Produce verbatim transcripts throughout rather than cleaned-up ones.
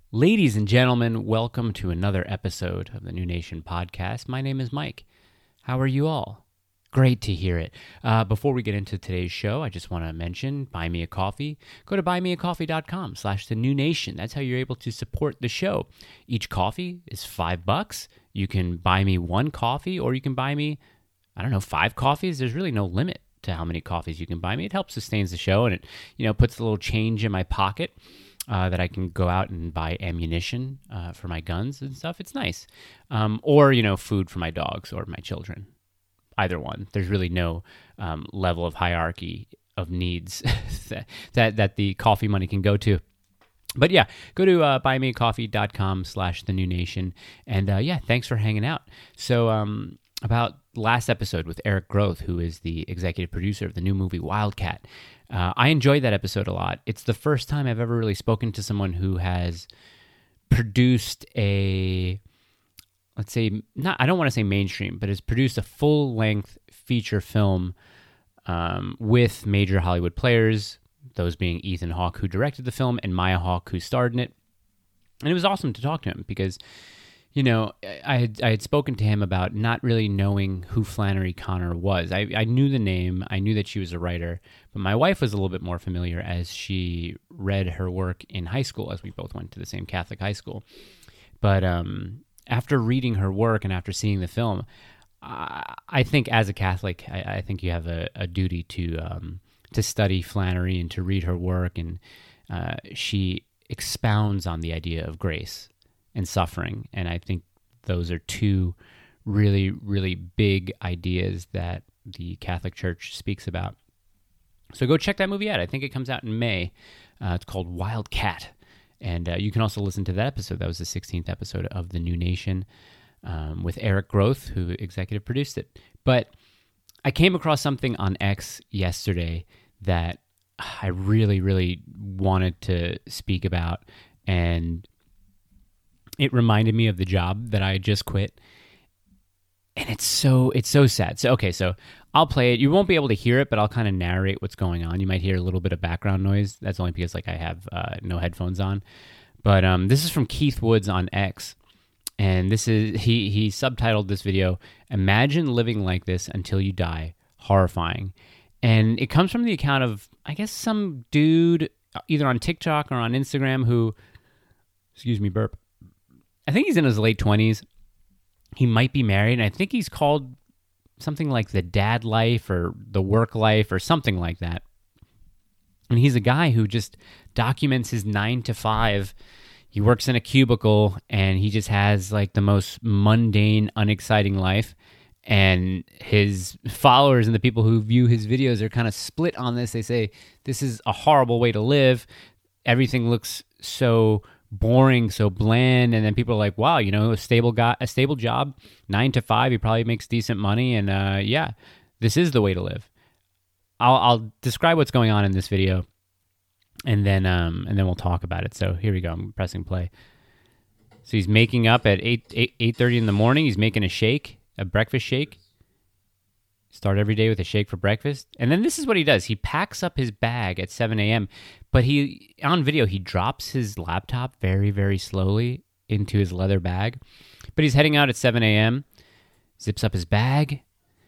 Ladies and gentlemen, welcome to another episode of the New Nation podcast. My name is Mike. How are you all? Great to hear it. Uh, before we get into today's show, I just want to mention Buy Me a Coffee. Go to buymeacoffee.com slash the new nation. That's how you're able to support the show. Each coffee is five bucks. You can buy me one coffee, or you can buy me, I don't know, five coffees. There's really no limit to how many coffees you can buy me. It helps sustains the show, and it, you know, puts a little change in my pocket. Uh, that I can go out and buy ammunition uh, for my guns and stuff. It's nice. Um, or, you know, food for my dogs or my children. Either one. There's really no um, level of hierarchy of needs that, that that the coffee money can go to. But yeah, go to uh, buymeacoffee.com slash the new nation. And uh, yeah, thanks for hanging out. So um, about last episode with Eric Groth, who is the executive producer of the new movie Wildcat. Uh, I enjoyed that episode a lot. It's the first time I've ever really spoken to someone who has produced a, let's say, not I don't want to say mainstream, but has produced a full-length feature film um, with major Hollywood players, those being Ethan Hawke, who directed the film, and Maya Hawke, who starred in it. And it was awesome to talk to him because, you know, I had I had spoken to him about not really knowing who Flannery Connor was. I, I knew the name. I knew that she was a writer. But my wife was a little bit more familiar as she read her work in high school, as we both went to the same Catholic high school. But um, after reading her work and after seeing the film, I, I think as a Catholic, I, I think you have a, a duty to um, to study Flannery and to read her work. And uh, she expounds on the idea of grace and suffering. And I think those are two really, really big ideas that the Catholic Church speaks about. So go check that movie out. I think it comes out in May. Uh, it's called Wildcat. And uh, you can also listen to that episode. That was the sixteenth episode of The New Nation um, with Eric Groth, who executive produced it. But I came across something on X yesterday that I really, really wanted to speak about. And it reminded me of the job that I just quit. And it's so it's so sad. So okay, so I'll play it. You won't be able to hear it, but I'll kind of narrate what's going on. You might hear a little bit of background noise. That's only because like I have uh, no headphones on. But um, this is from Keith Woods on X, and this is he he subtitled this video, "Imagine living like this until you die. Horrifying." And it comes from the account of, I guess, some dude either on TikTok or on Instagram who, excuse me, burp. I think he's in his late twenties. He might be married, and I think he's called something like the dad life or the work life or something like that. And he's a guy who just documents his nine to five. He works in a cubicle, and he just has like the most mundane, unexciting life. And his followers and the people who view his videos are kind of split on this. They say, this is a horrible way to live. Everything looks so boring, so bland, and then people are like, wow, you know, a stable guy, a stable job, nine to five, he probably makes decent money, and uh, yeah, this is the way to live. I'll, I'll describe what's going on in this video, and then um, and then we'll talk about it. So here we go. I'm pressing play. So he's making up at eight eight eight thirty in the morning. He's making a shake, a breakfast shake. Start every day with a shake for breakfast. And then this is what he does. He packs up his bag at seven a.m., but he, on video, he drops his laptop very, very slowly into his leather bag. But he's heading out at seven a.m., zips up his bag,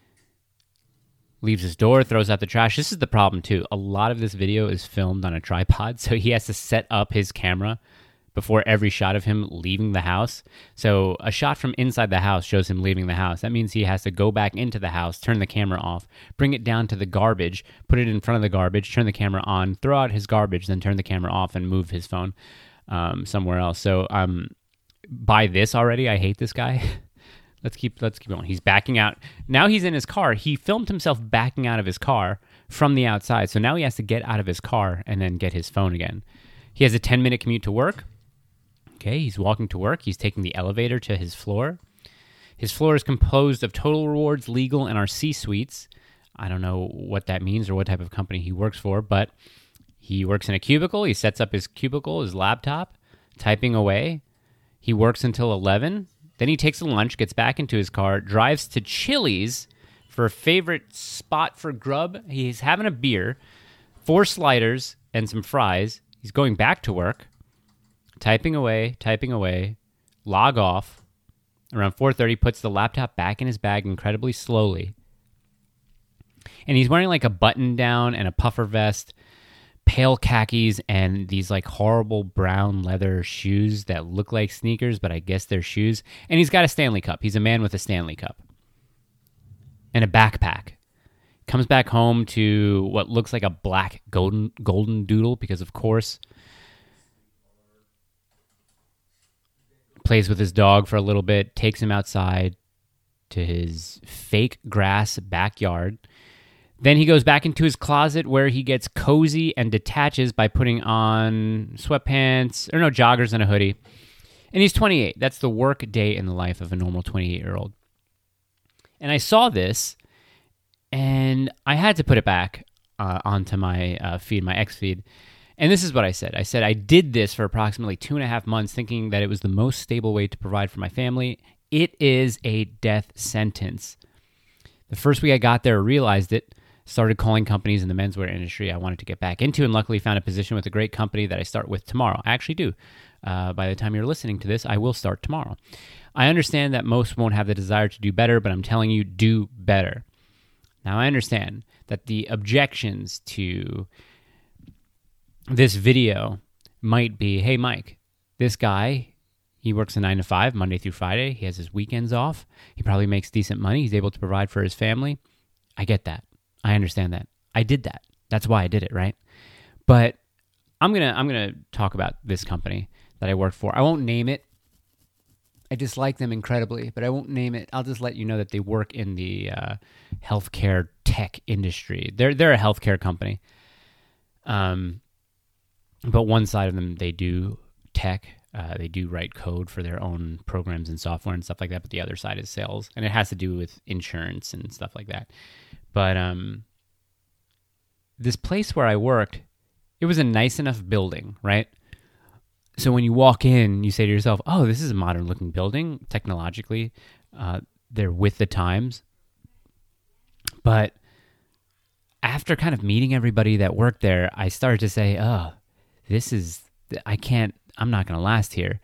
leaves his door, throws out the trash. This is the problem, too. A lot of this video is filmed on a tripod, so he has to set up his camera before every shot of him leaving the house. So a shot from inside the house shows him leaving the house. That means he has to go back into the house, turn the camera off, bring it down to the garbage, put it in front of the garbage, turn the camera on, throw out his garbage, then turn the camera off and move his phone um, somewhere else. So um, by this already, I hate this guy. let's keep let's keep going. He's backing out. Now he's in his car. He filmed himself backing out of his car from the outside. So now he has to get out of his car and then get his phone again. He has a ten-minute commute to work. Okay, he's walking to work. He's taking the elevator to his floor. His floor is composed of Total Rewards, Legal, and our C-suites. I don't know what that means or what type of company he works for, but he works in a cubicle. He sets up his cubicle, his laptop, typing away. He works until eleven. Then he takes a lunch, gets back into his car, drives to Chili's for a favorite spot for grub. He's having a beer, four sliders, and some fries. He's going back to work. typing away, typing away, log off. Around four thirty, puts the laptop back in his bag incredibly slowly. And he's wearing like a button down and a puffer vest, pale khakis, and these like horrible brown leather shoes that look like sneakers, but I guess they're shoes. And he's got a Stanley Cup. He's a man with a Stanley Cup. And a backpack. Comes back home to what looks like a black golden golden doodle, because of course. Plays with his dog for a little bit, takes him outside to his fake grass backyard. Then he goes back into his closet where he gets cozy and detaches by putting on sweatpants, or no, joggers and a hoodie. And he's twenty-eight. That's the work day in the life of a normal twenty-eight-year-old. And I saw this, and I had to put it back uh, onto my uh, feed, my X feed. And this is what I said. I said I did this for approximately two and a half months thinking that it was the most stable way to provide for my family. It is a death sentence. The first week I got there, I realized it, started calling companies in the menswear industry I wanted to get back into, and luckily found a position with a great company that I start with tomorrow. I actually do. Uh, by the time you're listening to this, I will start tomorrow. I understand that most won't have the desire to do better, but I'm telling you, do better. Now, I understand that the objections to this video might be, hey, Mike, this guy, he works a nine to five, Monday through Friday. He has his weekends off. He probably makes decent money. He's able to provide for his family. I get that. I understand that. I did that. That's why I did it, right? But I'm gonna I'm gonna talk about this company that I work for. I won't name it. I dislike them incredibly, but I won't name it. I'll just let you know that they work in the uh, healthcare tech industry. They're they're a healthcare company. Um, but one side of them, they do tech. Uh, they do write code for their own programs and software and stuff like that. But the other side is sales, and it has to do with insurance and stuff like that. But um, this place where I worked, it was a nice enough building, right? So when you walk in, you say to yourself, oh, this is a modern-looking building. Technologically, uh, they're with the times. But after kind of meeting everybody that worked there, I started to say, oh, this is, I can't, I'm not going to last here.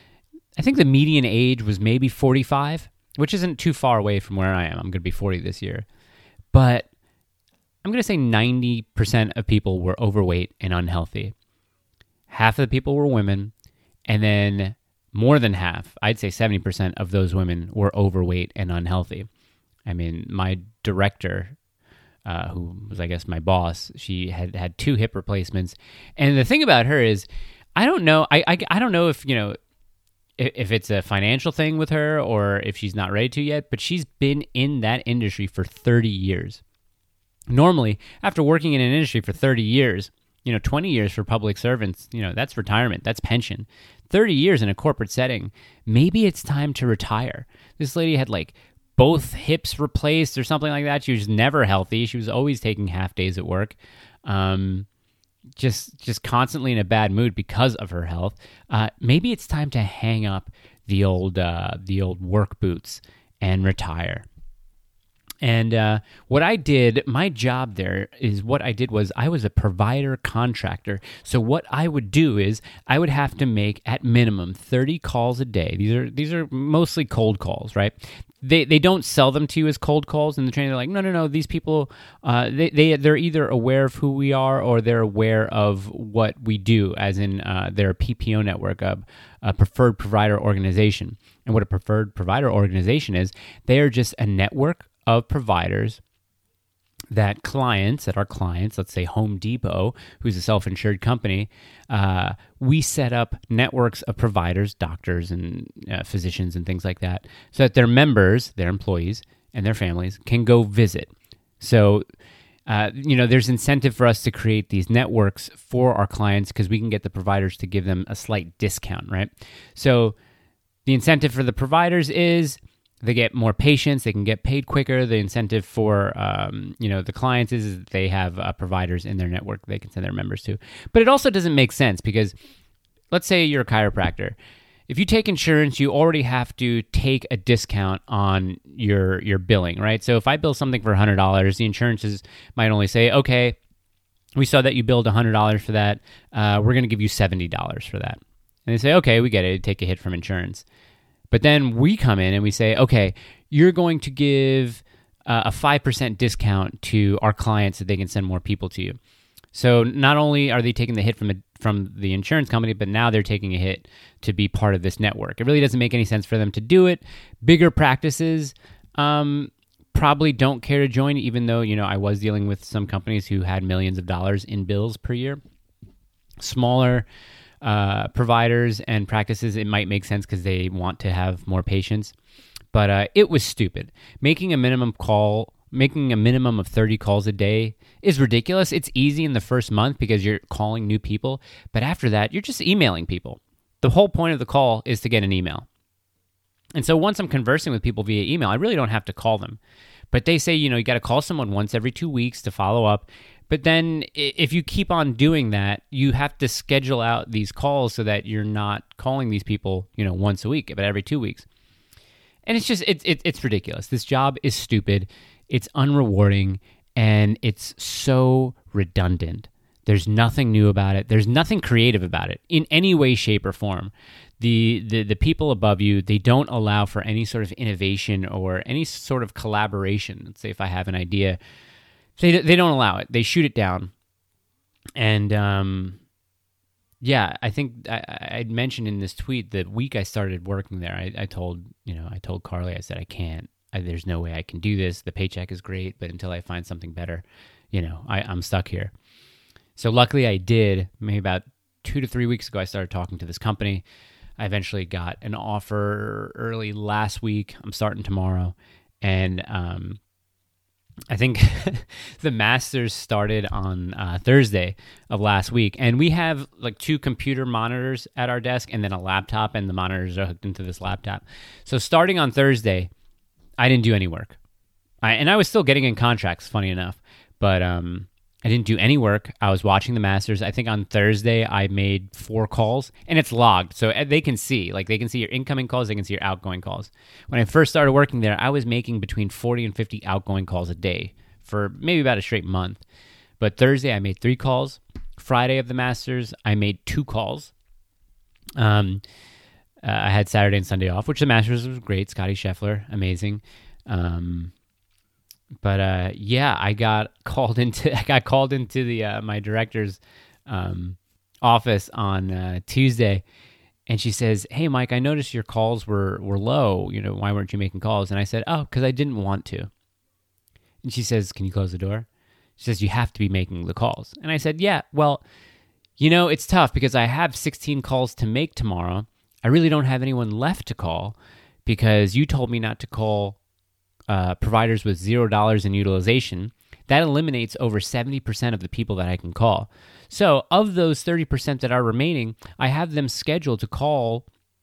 I think the median age was maybe forty-five, which isn't too far away from where I am. I'm going to be forty this year. But I'm going to say ninety percent of people were overweight and unhealthy. Half of the people were women, and then more than half, I'd say seventy percent of those women were overweight and unhealthy. I mean, my director, uh, who was, I guess, my boss, she had had two hip replacements. And the thing about her is, I don't know, I, I, I don't know if, you know, if, if it's a financial thing with her or if she's not ready to yet, but she's been in that industry for thirty years. Normally, after working in an industry for thirty years, you know, twenty years for public servants, you know, that's retirement, that's pension. thirty years in a corporate setting, maybe it's time to retire. This lady had like both hips replaced or something like that. She was never healthy. She was always taking half days at work. Um, just just constantly in a bad mood because of her health. Uh, maybe it's time to hang up the old uh, the old work boots and retire. And uh, what I did, my job there is what I did was I was a provider contractor. So what I would do is I would have to make at minimum thirty calls a day. These are these are mostly cold calls, right? They they don't sell them to you as cold calls in the training. They're like, no, no, no. These people, uh, they they they're either aware of who we are or they're aware of what we do, as in uh, they're a P P O network, a, a preferred provider organization. And what a preferred provider organization is, they are just a network of providers that clients, that our clients, let's say Home Depot, who's a self-insured company, uh, we set up networks of providers, doctors and uh, physicians and things like that, so that their members, their employees, and their families can go visit. So, uh, you know, there's incentive for us to create these networks for our clients because we can get the providers to give them a slight discount, right? So the incentive for the providers is they get more patients, they can get paid quicker. The incentive for um, you know the clients is, is they have uh, providers in their network they can send their members to. But it also doesn't make sense because let's say you're a chiropractor. If you take insurance, you already have to take a discount on your your billing, right? So if I bill something for one hundred dollars, the insurances might only say, okay, we saw that you billed one hundred dollars for that. Uh, we're going to give you seventy dollars for that. And they say, okay, we get it. Take a hit from insurance. But then we come in and we say, okay, you're going to give uh, a five percent discount to our clients so they can send more people to you. So not only are they taking the hit from a, from the insurance company, but now they're taking a hit to be part of this network. It really doesn't make any sense for them to do it. Bigger practices um, probably don't care to join, even though, you know, I was dealing with some companies who had millions of dollars in bills per year. Smaller uh, providers and practices, it might make sense because they want to have more patients. But uh, it was stupid. Making a minimum call, making a minimum of thirty calls a day is ridiculous. It's easy in the first month because you're calling new people. But after that, you're just emailing people. The whole point of the call is to get an email. And so once I'm conversing with people via email, I really don't have to call them. But they say, you know, you got to call someone once every two weeks to follow up. But then if you keep on doing that, you have to schedule out these calls so that you're not calling these people, you know, once a week, but every two weeks. And it's just, it's it, it's ridiculous. This job is stupid. It's unrewarding, and it's so redundant. There's nothing new about it. There's nothing creative about it in any way, shape, or form. The, the the people above you, they don't allow for any sort of innovation or any sort of collaboration. Let's say if I have an idea, they they don't allow it. They shoot it down. And um, yeah, I think I, I'd mentioned in this tweet the week I started working there, I, I told you know I told Carly, I said I can't. I, there's no way I can do this. The paycheck is great, but until I find something better, you know, I, I'm stuck here. So luckily I did. Maybe about two to three weeks ago, I started talking to this company. I eventually got an offer early last week. I'm starting tomorrow. And um, I think the Masters started on uh, Thursday of last week. And we have like two computer monitors at our desk and then a laptop, and the monitors are hooked into this laptop. So starting on Thursday, I didn't do any work. I, and I was still getting in contracts, funny enough. But um, I didn't do any work. I was watching the Masters. I think on Thursday I made four calls, and it's logged, so they can see. Like, they can see your incoming calls, they can see your outgoing calls. When I first started working there, I was making between forty and fifty outgoing calls a day for maybe about a straight month. But Thursday I made three calls. Friday of the Masters, I made two calls. Um, uh, I had Saturday and Sunday off, which the Masters was great. Scotty Scheffler, amazing. Um, But uh, yeah, I got called into I got called into the uh, my director's um, office on uh, Tuesday, and she says, "Hey, Mike, I noticed your calls were were low. You know, why weren't you making calls?" And I said, "Oh, because I didn't want to." And she says, "Can you close the door?" She says, "You have to be making the calls." And I said, "Yeah, well, you know, it's tough because I have sixteen calls to make tomorrow. I really don't have anyone left to call because you told me not to call Uh, providers with zero dollars in utilization. That eliminates over seventy percent of the people that I can call. So of those thirty percent that are remaining, I have them scheduled to call,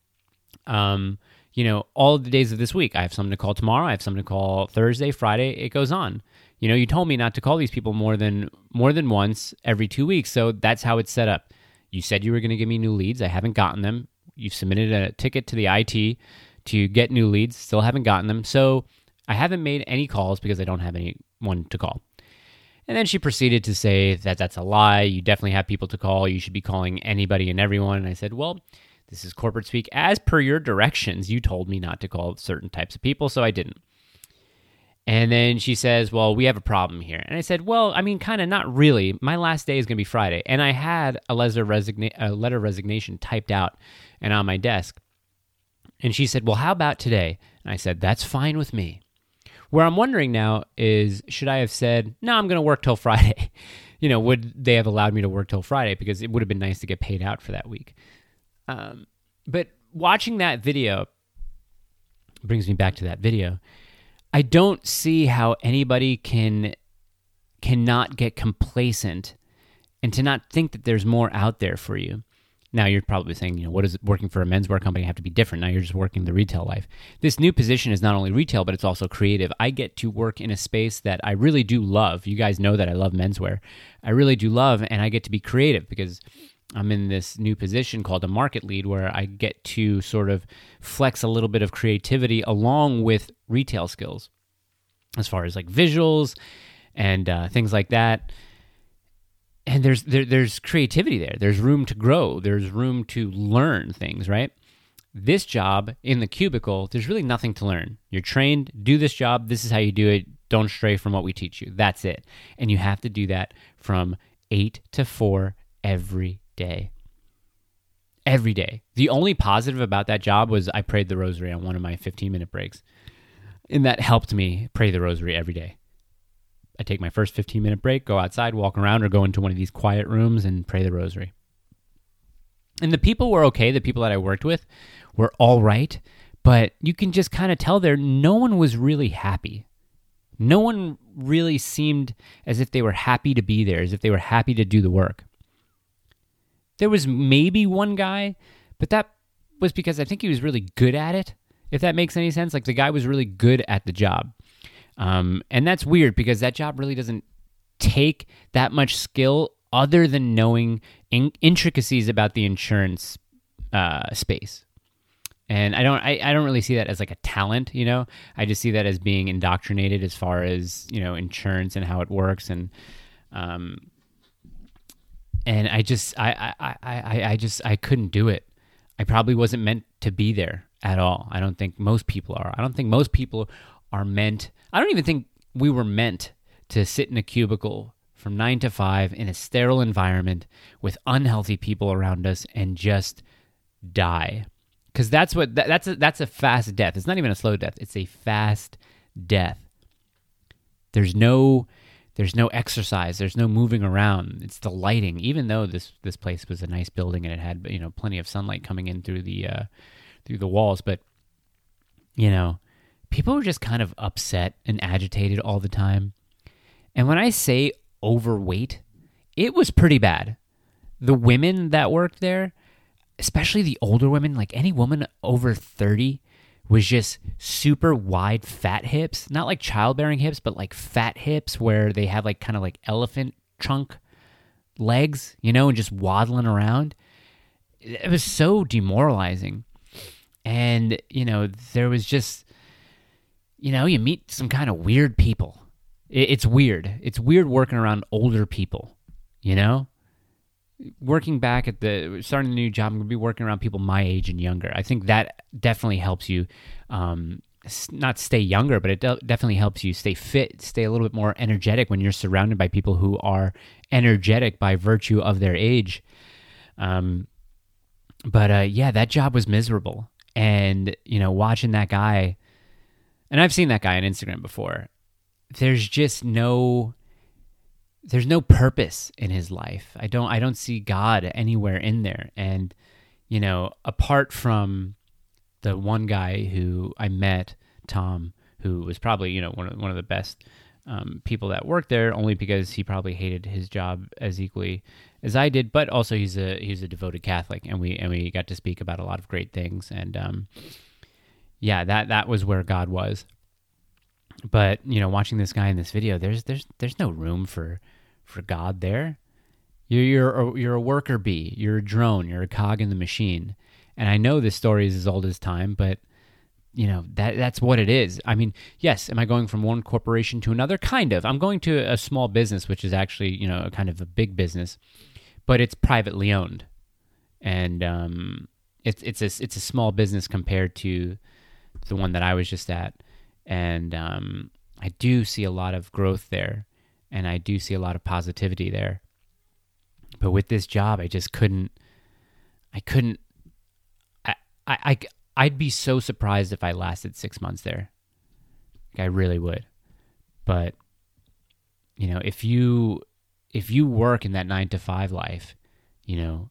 um, you know, all of the days of this week. I have someone to call tomorrow. I have someone to call Thursday, Friday. It goes on. You know, you told me not to call these people more than more than once every two weeks. So that's how it's set up. You said you were going to give me new leads. I haven't gotten them. You've submitted a ticket to the I T to get new leads. Still haven't gotten them. So I haven't made any calls because I don't have anyone to call. And then she proceeded to say that that's a lie. You definitely have people to call. You should be calling anybody and everyone. And I said, well, this is corporate speak. As per your directions, you told me not to call certain types of people, so I didn't. And then she says, well, we have a problem here. And I said, well, I mean, kind of not really. My last day is going to be Friday. And I had a letter, resigna- a letter of resignation typed out and on my desk. And she said, well, how about today? And I said, that's fine with me. Where I'm wondering now is, should I have said, no, I'm going to work till Friday? You know, would they have allowed me to work till Friday? Because it would have been nice to get paid out for that week. Um, but watching that video brings me back to that video. I don't see how anybody can cannot get complacent and to not think that there's more out there for you. Now, you're probably saying, you know, what does working for a menswear company have to be different? Now you're just working the retail life. This new position is not only retail, but it's also creative. I get to work in a space that I really do love. You guys know that I love menswear. I really do love, and I get to be creative because I'm in this new position called a market lead where I get to sort of flex a little bit of creativity along with retail skills as far as like visuals and uh, things like that. and there's there, there's creativity there. There's room to grow. There's room to learn things, right? This job in the cubicle, there's really nothing to learn. You're trained, do this job, this is how you do it. Don't stray from what we teach you. That's it. And you have to do that from eight to four every day. Every day. The only positive about that job was I prayed the rosary on one of my fifteen-minute breaks. And that helped me pray the rosary every day. I take my first fifteen-minute break, go outside, walk around, or go into one of these quiet rooms and pray the rosary. And the people were okay. The people that I worked with were all right. But you can just kind of tell there, no one was really happy. No one really seemed as if they were happy to be there, as if they were happy to do the work. There was maybe one guy, but that was because I think he was really good at it, if that makes any sense. Like the guy was really good at the job. Um, and that's weird because that job really doesn't take that much skill other than knowing in- intricacies about the insurance uh, space. And I don't, I, I don't really see that as like a talent, you know. I just see that as being indoctrinated as far as, you know, insurance and how it works, and um, and I just, I, I, I, I just, I couldn't do it. I probably wasn't meant to be there at all. I don't think most people are. I don't think most people are meant. I don't even think we were meant to sit in a cubicle from nine to five in a sterile environment with unhealthy people around us and just die. Because that's what that, that's a, that's a fast death. It's not even a slow death. It's a fast death. There's no there's no exercise. There's no moving around. It's the lighting. Even though this this place was a nice building and it had, you know, plenty of sunlight coming in through the uh, through the walls, but you know, people were just kind of upset and agitated all the time. And when I say overweight, it was pretty bad. The women that worked there, especially the older women, like any woman over thirty, was just super wide fat hips. Not like childbearing hips, but like fat hips where they have like kind of like elephant trunk legs, you know, and just waddling around. It was so demoralizing. And, you know, there was just, you know, you meet some kind of weird people. It's weird. It's weird working around older people, you know? Working back at the, starting a new job, I'm going to be working around people my age and younger. I think that definitely helps you um, not stay younger, but it de- definitely helps you stay fit, stay a little bit more energetic when you're surrounded by people who are energetic by virtue of their age. Um, but uh, yeah, that job was miserable. And, you know, watching that guy, and I've seen that guy on Instagram before, there's just no, there's no purpose in his life. I don't, I don't see God anywhere in there. And, you know, apart from the one guy who I met, Tom, who was probably, you know, one of, one of the best um, people that worked there, only because he probably hated his job as equally as I did, but also he's a, he's a devoted Catholic, and we, and we got to speak about a lot of great things. And, um, yeah, that, that was where God was. But, you know, watching this guy in this video, there's, there's, there's no room for, for God there. You're, you're, a, you're a worker bee, you're a drone, you're a cog in the machine. And I know this story is as old as time, but you know, that that's what it is. I mean, yes, am I going from one corporation to another? Kind of. I'm going to a small business, which is actually, you know, kind of a big business, but it's privately owned. And um, it's it's a, it's a small business compared to the one that I was just at. And um, I do see a lot of growth there, and I do see a lot of positivity there. But with this job, I just couldn't, I couldn't, I, I, I I'd be so surprised if I lasted six months there. Like, I really would. But, you know, if you if you work in that nine to five life, you know,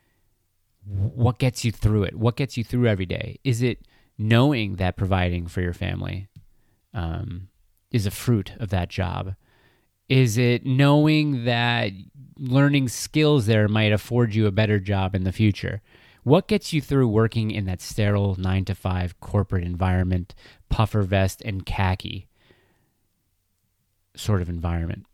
what gets you through it? What gets you through every day? Is it knowing that providing for your family um, is a fruit of that job? Is it knowing that learning skills there might afford you a better job in the future? What gets you through working in that sterile nine to five corporate environment, puffer vest and khaki sort of environment?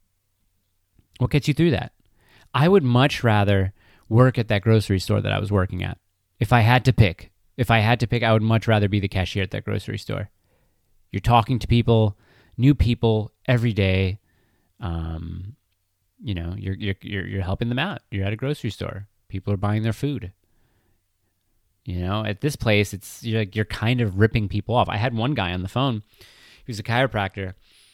What gets you through that? I would much rather work at that grocery store that I was working at. If I had to pick, if I had to pick, I would much rather be the cashier at that grocery store. You're talking to people, new people every day. Um, you know, you're you're you're you're helping them out. You're at a grocery store. People are buying their food. You know, at this place, it's you're like you're kind of ripping people off. I had one guy on the phone. He was a chiropractor.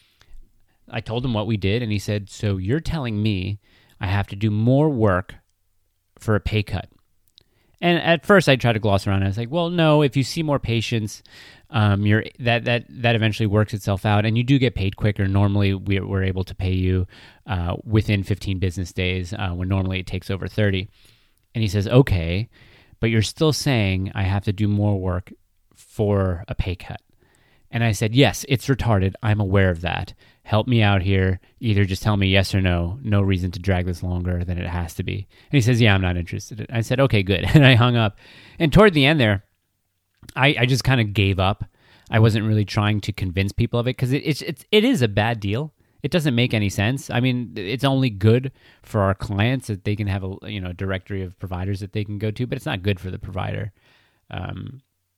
I told him what we did, and he said, "So you're telling me I have to do more work for a pay cut?" And at first, I tried to gloss around. I was like, "Well, no. If you see more patients, um, you're that that that eventually works itself out, and you do get paid quicker. Normally, we're, we're able to pay you uh, within fifteen business days, uh, when normally it takes over thirty." And he says, "Okay, but you're still saying I have to do more work for a pay cut." And I said, "Yes, it's retarded. I'm aware of that. Help me out here. Either just tell me yes or no. No reason to drag this longer than it has to be." And he says, "Yeah, I'm not interested." I said, "Okay, good." And I hung up. And toward the end there, I, I just kind of gave up. I wasn't really trying to convince people of it because it, it's, it's, it is a bad deal. It doesn't make any sense. I mean, it's only good for our clients that they can have a you know directory of providers that they can go to, but it's not good for the provider. Um,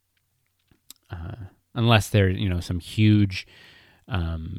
uh, unless they're, you know, some huge um,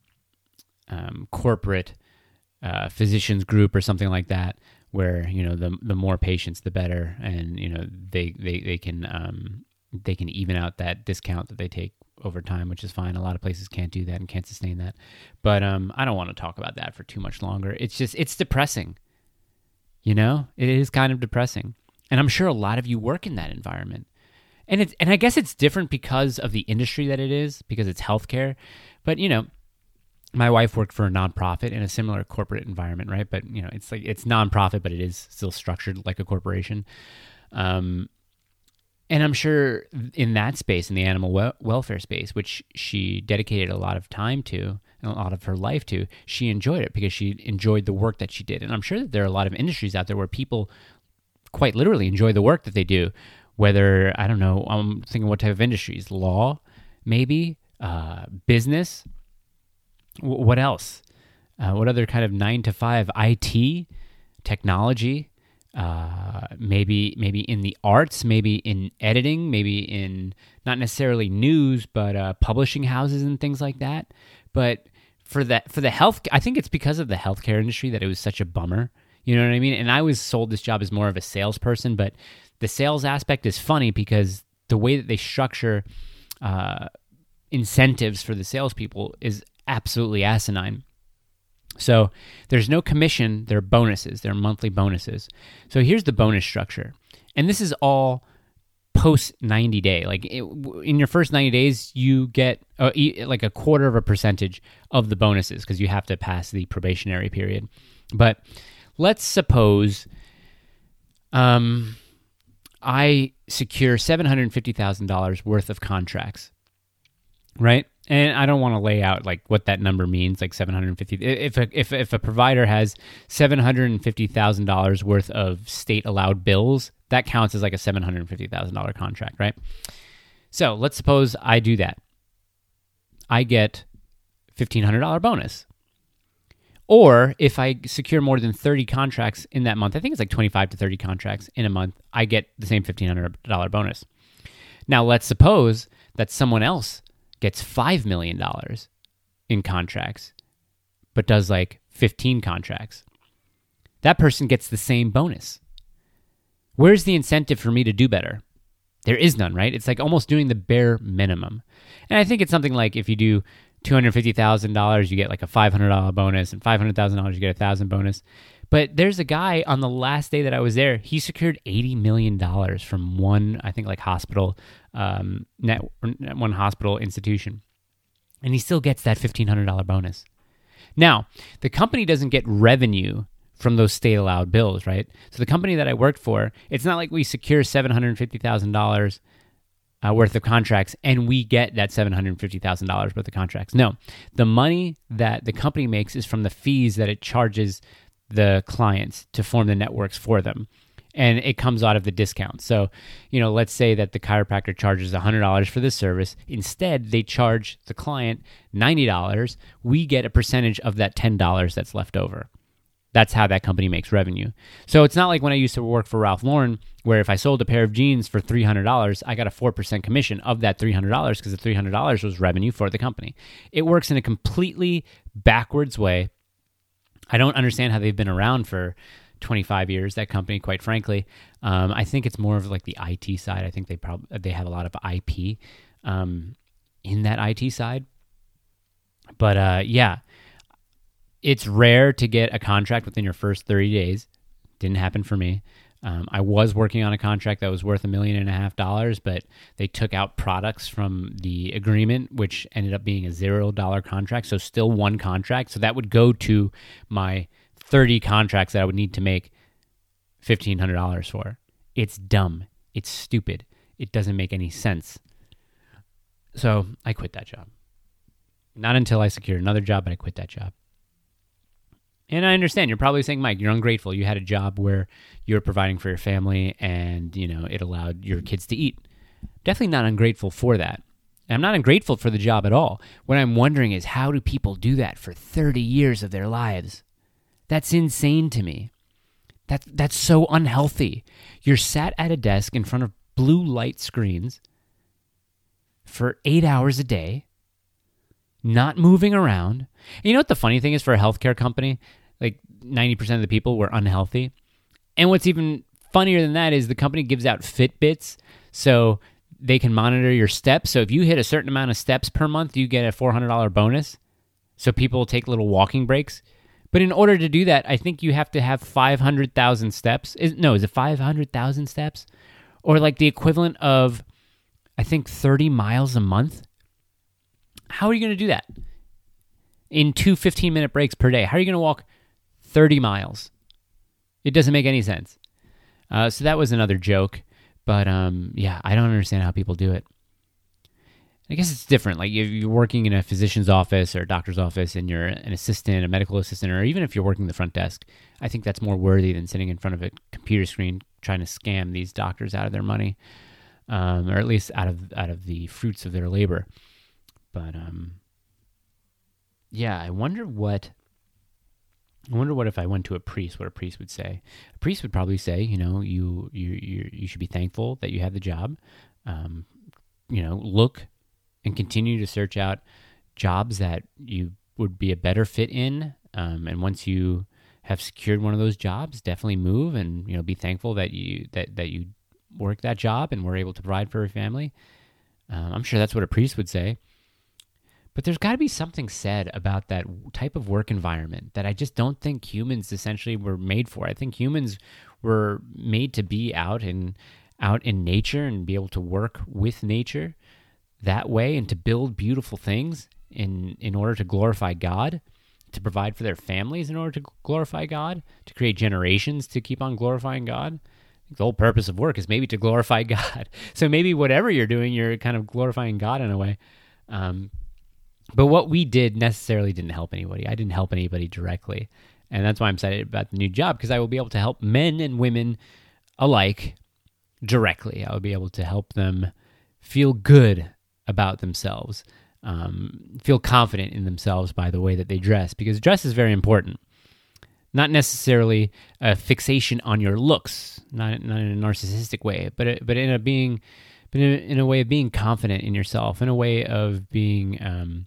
um, corporate uh, physicians group or something like that, where, you know, the the more patients, the better, and, you know, they they they can um, they can even out that discount that they take over time, which is fine. A lot of places can't do that and can't sustain that. But um, I don't want to talk about that for too much longer. It's just, it's depressing. You know, it is kind of depressing. And I'm sure a lot of you work in that environment. And it's, and I guess it's different because of the industry that it is, because it's healthcare. But, you know, my wife worked for a nonprofit in a similar corporate environment, right? But, you know, it's like, it's nonprofit, but it is still structured like a corporation. Um, And I'm sure in that space, in the animal wel- welfare space, which she dedicated a lot of time to and a lot of her life to, she enjoyed it because she enjoyed the work that she did. And I'm sure that there are a lot of industries out there where people quite literally enjoy the work that they do. Whether, I don't know, I'm thinking what type of industries? Law, maybe, uh, business. W- what else? Uh, what other kind of nine to five? I T, technology. Uh, maybe maybe in the arts, maybe in editing, maybe in not necessarily news, but uh, publishing houses and things like that. But for that, for the health, I think it's because of the healthcare industry that it was such a bummer. You know what I mean? And I was sold this job as more of a salesperson, but the sales aspect is funny because the way that they structure uh, incentives for the salespeople is absolutely asinine. So there's no commission, there are bonuses, there are monthly bonuses. So here's the bonus structure. And this is all post ninety day. Like it, in your first ninety days, you get uh, like a quarter of a percentage of the bonuses because you have to pass the probationary period. But let's suppose um, I secure seven hundred fifty thousand dollars worth of contracts, right? And I don't want to lay out like what that number means, like seven hundred fifty. If a, if if a provider has seven hundred fifty thousand dollars worth of state allowed bills, that counts as like a seven hundred fifty thousand dollars contract, right? So let's suppose I do that. I get fifteen hundred dollars bonus. Or if I secure more than thirty contracts in that month, I think it's like twenty-five to thirty contracts in a month, I get the same fifteen hundred dollars bonus. Now let's suppose that someone else gets five million dollars in contracts, but does like fifteen contracts. That person gets the same bonus. Where's the incentive for me to do better? There is none, right? It's like almost doing the bare minimum. And I think it's something like if you do two hundred fifty thousand dollars, you get like a five hundred dollars bonus, and five hundred thousand dollars, you get a one thousand dollars bonus. But there's a guy on the last day that I was there, he secured eighty million dollars from one, I think like hospital, um, net, one hospital institution. And he still gets that fifteen hundred dollars bonus. Now, the company doesn't get revenue from those state allowed bills, right? So the company that I worked for, it's not like we secure seven hundred fifty thousand dollars uh, worth of contracts and we get that seven hundred fifty thousand dollars worth of contracts. No, the money that the company makes is from the fees that it charges the clients to form the networks for them. And it comes out of the discount. So, you know, let's say that the chiropractor charges one hundred dollars for this service. Instead, they charge the client ninety dollars. We get a percentage of that ten dollars that's left over. That's how that company makes revenue. So it's not like when I used to work for Ralph Lauren, where if I sold a pair of jeans for three hundred dollars, I got a four percent commission of that three hundred dollars because the three hundred dollars was revenue for the company. It works in a completely backwards way. I don't understand how they've been around for twenty-five years, that company, quite frankly. Um, I think it's more of like the I T side. I think they probably they have a lot of I P um, in that I T side. But uh, yeah, it's rare to get a contract within your first thirty days. Didn't happen for me. Um, I was working on a contract that was worth a million and a half dollars, but they took out products from the agreement, which ended up being a zero dollar contract. So still one contract. So that would go to my thirty contracts that I would need to make fifteen hundred dollars for. It's dumb. It's stupid. It doesn't make any sense. So I quit that job. Not until I secured another job, but I quit that job. And I understand you're probably saying, Mike, you're ungrateful. You had a job where you were providing for your family and, you know, it allowed your kids to eat. Definitely not ungrateful for that. And I'm not ungrateful for the job at all. What I'm wondering is, how do people do that for thirty years of their lives? That's insane to me. That, that's so unhealthy. You're sat at a desk in front of blue light screens for eight hours a day, not moving around. And you know what the funny thing is for a healthcare company? Like ninety percent of the people were unhealthy. And what's even funnier than that is the company gives out Fitbits so they can monitor your steps. So if you hit a certain amount of steps per month, you get a four hundred dollars bonus. So people take little walking breaks. But in order to do that, I think you have to have five hundred thousand steps. Is, no, is it five hundred thousand steps? Or like the equivalent of, I think, thirty miles a month? How are you going to do that? In two fifteen-minute breaks per day. How are you going to walk thirty miles? It doesn't make any sense. Uh, so that was another joke. But um, yeah, I don't understand how people do it. I guess it's different. Like if you're working in a physician's office or a doctor's office and you're an assistant, a medical assistant, or even if you're working the front desk, I think that's more worthy than sitting in front of a computer screen trying to scam these doctors out of their money, um, or at least out of out of the fruits of their labor. But um, yeah, I wonder what. I wonder what if I went to a priest, what a priest would say. A priest would probably say, you know, you you you, you should be thankful that you have the job. Um, you know, look and continue to search out jobs that you would be a better fit in. Um, and once you have secured one of those jobs, definitely move and, you know, be thankful that you that that you work that job and were able to provide for your family. Um, I'm sure that's what a priest would say. But there's got to be something said about that type of work environment that I just don't think humans essentially were made for. I think humans were made to be out in out in nature and be able to work with nature that way and to build beautiful things in in order to glorify God, to provide for their families in order to glorify God, to create generations to keep on glorifying God. I think the whole purpose of work is maybe to glorify God. So maybe whatever you're doing, you're kind of glorifying God in a way. Um, But what we did necessarily didn't help anybody. I didn't help anybody directly. And that's why I'm excited about the new job, because I will be able to help men and women alike directly. I will be able to help them feel good about themselves, um, feel confident in themselves by the way that they dress, because dress is very important. Not necessarily a fixation on your looks, not, not in a narcissistic way, but a, but in a being, but in a, in a way of being confident in yourself, in a way of being um,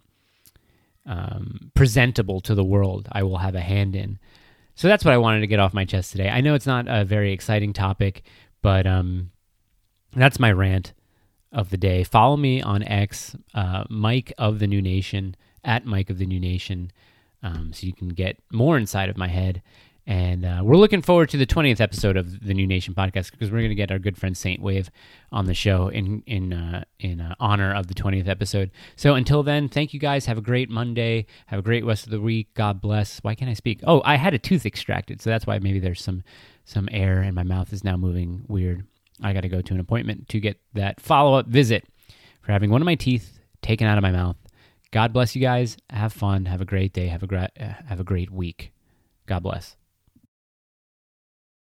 Um, presentable to the world. I will have a hand in. So that's what I wanted to get off my chest today. I know it's not a very exciting topic, but um, that's my rant of the day. Follow me on X, uh, Mike of the New Nation, at Mike of the New Nation, um, so you can get more inside of my head. And uh, we're looking forward to the twentieth episode of the New Nation podcast, because we're going to get our good friend Saint Wave on the show in in uh, in uh, honor of the twentieth episode. So until then, thank you guys. Have a great Monday. Have a great rest of the week. God bless. Why can't I speak? Oh, I had a tooth extracted, so that's why maybe there's some some air and my mouth is now moving weird. I got to go to an appointment to get that follow-up visit for having one of my teeth taken out of my mouth. God bless you guys. Have fun. Have a great day. Have a gra- uh, have a great week. God bless.